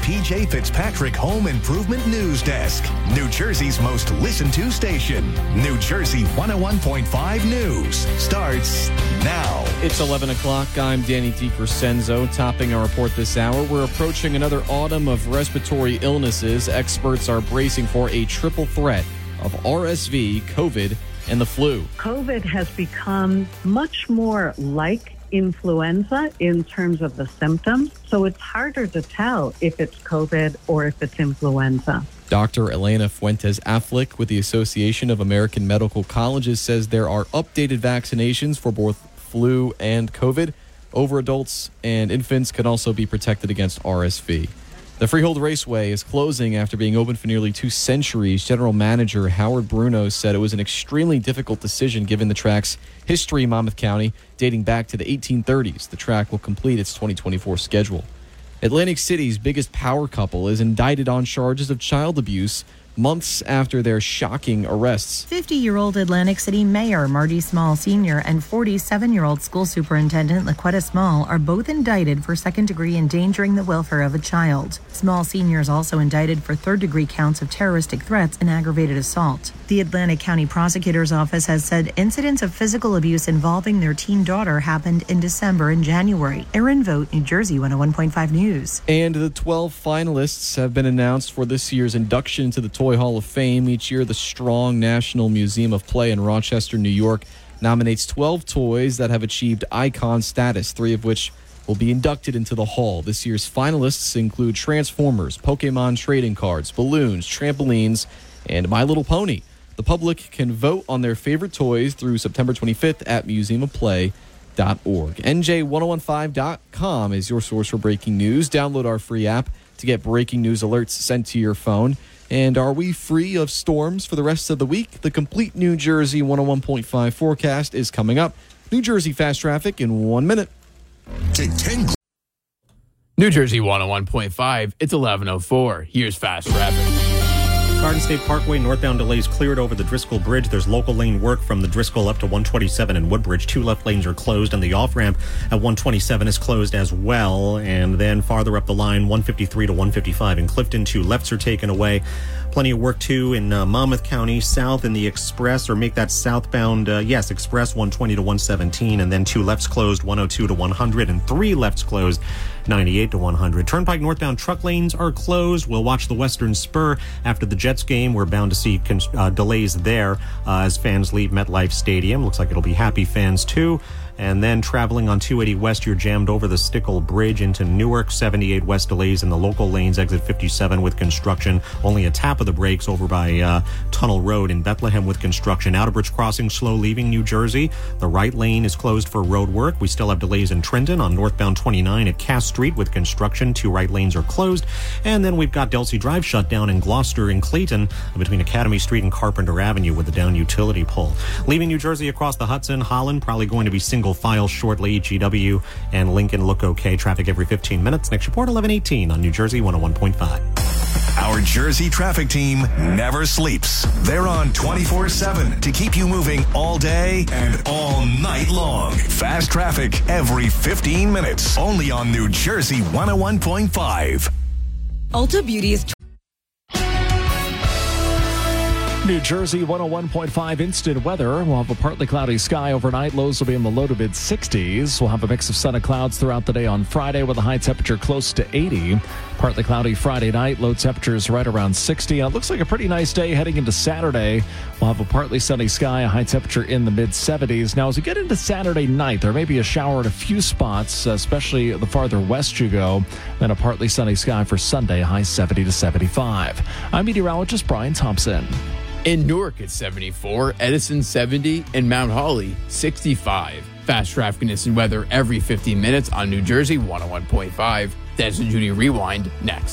PJ Fitzpatrick Home Improvement News Desk. New Jersey's most listened to station. New Jersey 101.5 News starts now. It's 11 o'clock. I'm Danny DiCrescenzo. Topping our report this hour, we're approaching another autumn of respiratory illnesses. Experts are bracing for a triple threat of RSV, COVID, and the flu. COVID has become much more like influenza in terms of the symptoms, so it's harder to tell if it's COVID or if it's influenza. Dr. Elena Fuentes-Affleck with the Association of American Medical Colleges says there are updated vaccinations for both flu and COVID. Over adults and infants can also be protected against RSV. The Freehold Raceway is closing after being open for nearly 2 centuries. General Manager Howard Bruno said it was an extremely difficult decision given the track's history in Monmouth County dating back to the 1830s. The track will complete its 2024 schedule. Atlantic City's biggest power couple is indicted on charges of child abuse months after their shocking arrests. 50-year-old Atlantic City Mayor Marty Small Sr. and 47-year-old school superintendent Laquetta Small are both indicted for second-degree endangering the welfare of a child. Small Sr. is also indicted for third-degree counts of terroristic threats and aggravated assault. The Atlantic County Prosecutor's Office has said incidents of physical abuse involving their teen daughter happened in December and January. Erin Vogt, New Jersey 101.5 News. And the 12 finalists have been announced for this year's induction to the Toy Hall of Fame. Each year, the Strong National Museum of Play in Rochester, New York, nominates 12 toys that have achieved icon status, 3 of which will be inducted into the hall. This year's finalists include Transformers, Pokemon trading cards, balloons, trampolines, and My Little Pony. The public can vote on their favorite toys through September 25th at museumofplay.org. NJ1015.com is your source for breaking news. Download our free app to get breaking news alerts sent to your phone. And are we free of storms for the rest of the week? The complete New Jersey 101.5 forecast is coming up. New Jersey Fast Traffic in 1 minute. Take 10. New Jersey 101.5, it's 11:04. Here's Fast Traffic. Garden State Parkway, northbound delays cleared over the Driscoll Bridge. There's local lane work from the Driscoll up to 127 and Woodbridge. 2 left lanes are closed, and the off-ramp at 127 is closed as well. And then farther up the line, 153 to 155 in Clifton, 2 lefts are taken away. Plenty of work, too, in Monmouth County, south in the Express, or make that southbound, Express, 120 to 117, and then 2 lefts closed, 102 to 100, and 3 lefts closed, 98 to 100. Turnpike northbound truck lanes are closed. We'll watch the Western Spur after the Jets game. We're bound to see delays there as fans leave MetLife Stadium. Looks like it'll be happy fans, too. And then traveling on 280 West, you're jammed over the Stickle Bridge into Newark. 78 West delays in the local lanes. Exit 57 with construction. Only a tap of the brakes over by Tunnel Road in Bethlehem with construction. Outerbridge Crossing slow leaving New Jersey. The right lane is closed for road work. We still have delays in Trenton on northbound 29 at Cass Street with construction. 2 right lanes are closed. And then we've got Delsey Drive shut down in Gloucester and Clayton between Academy Street and Carpenter Avenue with the down utility pole. Leaving New Jersey across the Hudson, Holland probably going to be single file shortly. GW and Lincoln look okay. Traffic every 15 minutes. Next report, 11:18 on New Jersey 101.5. Our Jersey traffic team never sleeps. They're on 24/7 to keep you moving all day and all night long. Fast traffic every 15 minutes. Only on New Jersey 101.5. Ulta Beauty is New Jersey 101.5 instant weather. We'll have a partly cloudy sky overnight. Lows will be in the low to mid 60s. We'll have a mix of sun and clouds throughout the day on Friday with a high temperature close to 80. Partly cloudy Friday night. Low temperatures right around 60. It looks like a pretty nice day heading into Saturday. We'll have a partly sunny sky, a high temperature in the mid 70s. Now, as we get into Saturday night, there may be a shower at a few spots, especially the farther west you go. Then a partly sunny sky for Sunday, high 70 to 75. I'm meteorologist Brian Thompson. In Newark, it's 74, Edison 70, and Mount Holly 65. Fast traffic and weather every 15 minutes on New Jersey 101.5. Dennis and Judy Rewind next.